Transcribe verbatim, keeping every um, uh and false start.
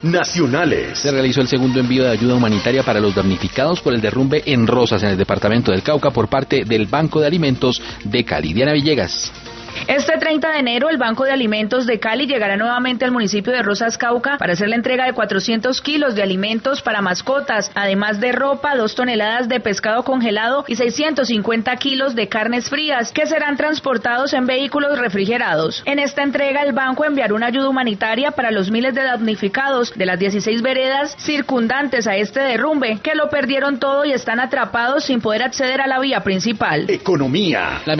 Nacionales. Se realizó el segundo envío de ayuda humanitaria para los damnificados por el derrumbe en Rosas, en el departamento del Cauca, por parte del Banco de Alimentos de Cali. Diana Villegas. Este treinta de enero, el Banco de Alimentos de Cali llegará nuevamente al municipio de Rosas, Cauca, para hacer la entrega de cuatrocientos kilos de alimentos para mascotas, además de ropa, dos toneladas de pescado congelado y seiscientos cincuenta kilos de carnes frías, que serán transportados en vehículos refrigerados. En esta entrega, el banco enviará una ayuda humanitaria para los miles de damnificados de las dieciséis veredas circundantes a este derrumbe, que lo perdieron todo y están atrapados sin poder acceder a la vía principal. Economía. La